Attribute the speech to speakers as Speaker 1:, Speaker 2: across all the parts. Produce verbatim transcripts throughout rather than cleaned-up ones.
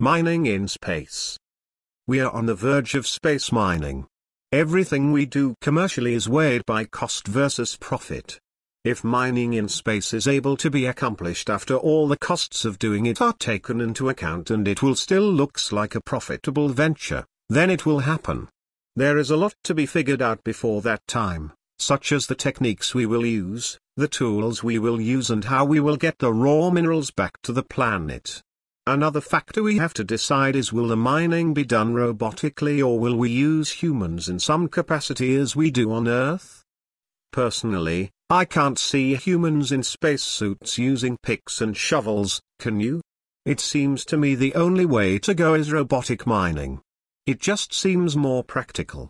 Speaker 1: Mining in space. We are on the verge of space mining. Everything we do commercially is weighed by cost versus profit. If mining in space is able to be accomplished after all the costs of doing it are taken into account and it will still looks like a profitable venture, then it will happen. There is a lot to be figured out before that time, such as the techniques we will use, the tools we will use and how we will get the raw minerals back to the planet. Another factor we have to decide is, will the mining be done robotically or will we use humans in some capacity as we do on Earth? Personally, I can't see humans in spacesuits using picks and shovels, can you? It seems to me the only way to go is robotic mining. It just seems more practical.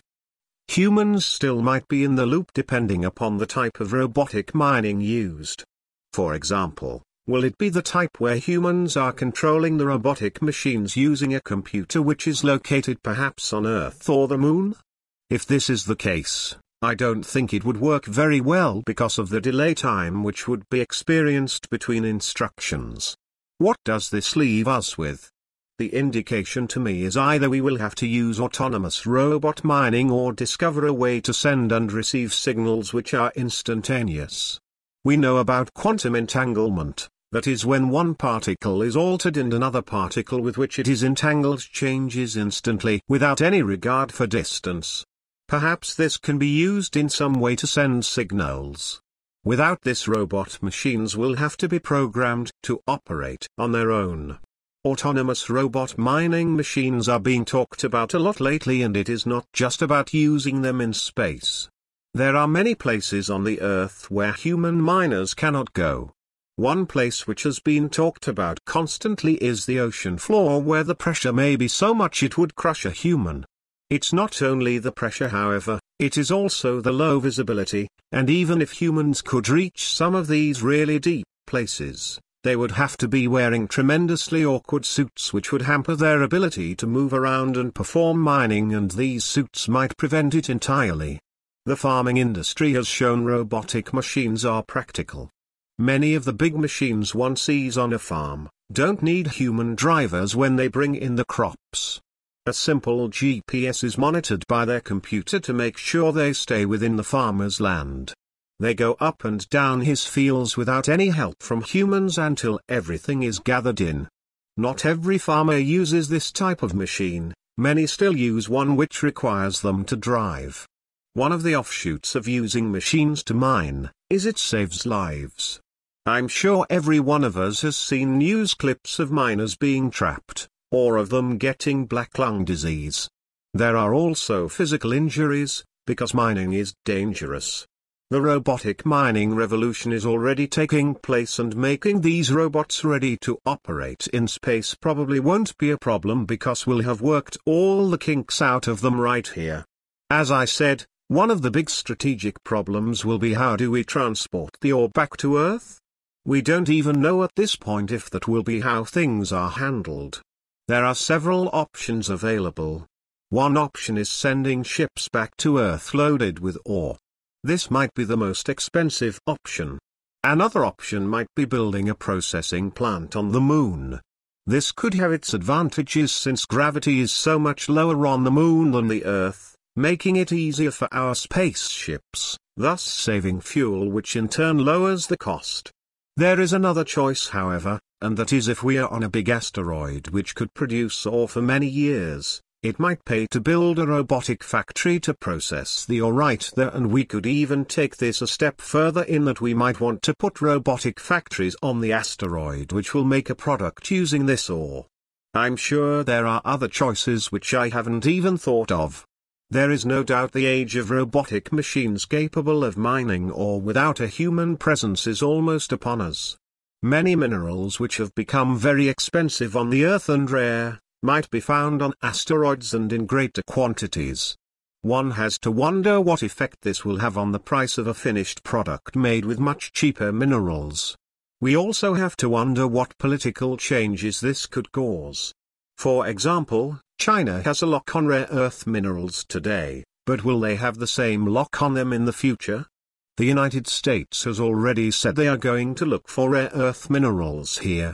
Speaker 1: Humans still might be in the loop depending upon the type of robotic mining used. For example, will it be the type where humans are controlling the robotic machines using a computer which is located perhaps on Earth or the Moon? If this is the case, I don't think it would work very well because of the delay time which would be experienced between instructions. What does this leave us with? The indication to me is either we will have to use autonomous robot mining or discover a way to send and receive signals which are instantaneous. We know about quantum entanglement, that is when one particle is altered and another particle with which it is entangled changes instantly without any regard for distance. Perhaps this can be used in some way to send signals. Without this, robot machines will have to be programmed to operate on their own. Autonomous robot mining machines are being talked about a lot lately, and it is not just about using them in space. There are many places on the Earth where human miners cannot go. One place which has been talked about constantly is the ocean floor, where the pressure may be so much it would crush a human. It's not only the pressure, however, it is also the low visibility, and even if humans could reach some of these really deep places, they would have to be wearing tremendously awkward suits which would hamper their ability to move around and perform mining, and these suits might prevent it entirely. The farming industry has shown robotic machines are practical. Many of the big machines one sees on a farm don't need human drivers when they bring in the crops. A simple G P S is monitored by their computer to make sure they stay within the farmer's land. They go up and down his fields without any help from humans until everything is gathered in. Not every farmer uses this type of machine, many still use one which requires them to drive. One of the offshoots of using machines to mine is it saves lives. I'm sure every one of us has seen news clips of miners being trapped, or of them getting black lung disease. There are also physical injuries, because mining is dangerous. The robotic mining revolution is already taking place, and making these robots ready to operate in space probably won't be a problem because we'll have worked all the kinks out of them right here. As I said, one of the big strategic problems will be, how do we transport the ore back to Earth? We don't even know at this point if that will be how things are handled. There are several options available. One option is sending ships back to Earth loaded with ore. This might be the most expensive option. Another option might be building a processing plant on the Moon. This could have its advantages since gravity is so much lower on the Moon than the Earth, making it easier for our spaceships, thus saving fuel, which in turn lowers the cost. There is another choice, however, and that is if we are on a big asteroid which could produce ore for many years, it might pay to build a robotic factory to process the ore right there, and we could even take this a step further in that we might want to put robotic factories on the asteroid which will make a product using this ore. I'm sure there are other choices which I haven't even thought of. There is no doubt the age of robotic machines capable of mining ore without a human presence is almost upon us. Many minerals which have become very expensive on the Earth and rare, might be found on asteroids and in greater quantities. One has to wonder what effect this will have on the price of a finished product made with much cheaper minerals. We also have to wonder what political changes this could cause. For example, China has a lock on rare earth minerals today, but will they have the same lock on them in the future? The United States has already said they are going to look for rare earth minerals here.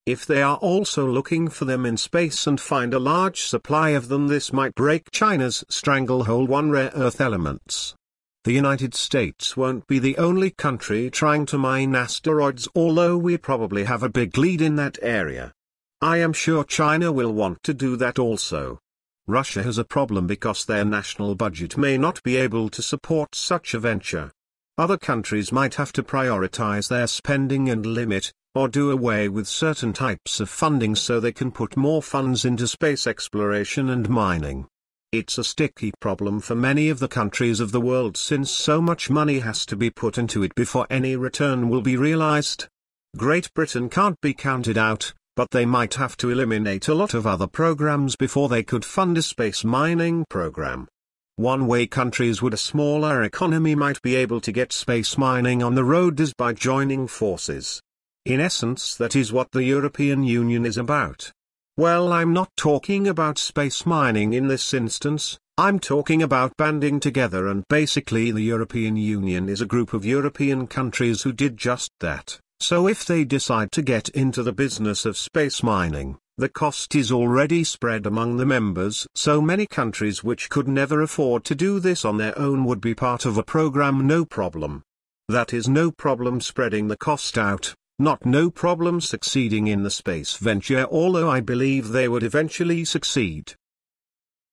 Speaker 1: If they are also looking for them in space and find a large supply of them, this might break China's stranglehold on rare earth elements. The United States won't be the only country trying to mine asteroids, although we probably have a big lead in that area. I am sure China will want to do that also. Russia has a problem because their national budget may not be able to support such a venture. Other countries might have to prioritize their spending and limit, or do away with certain types of funding so they can put more funds into space exploration and mining. It's a sticky problem for many of the countries of the world since so much money has to be put into it before any return will be realized. Great Britain can't be counted out, but they might have to eliminate a lot of other programs before they could fund a space mining program. One way countries with a smaller economy might be able to get space mining on the road is by joining forces. In essence, that is what the European Union is about. Well, I'm not talking about space mining in this instance, I'm talking about banding together, and basically the European Union is a group of European countries who did just that. So if they decide to get into the business of space mining, the cost is already spread among the members, so many countries which could never afford to do this on their own would be part of a program, no problem. That is, no problem spreading the cost out, not no problem succeeding in the space venture, although I believe they would eventually succeed.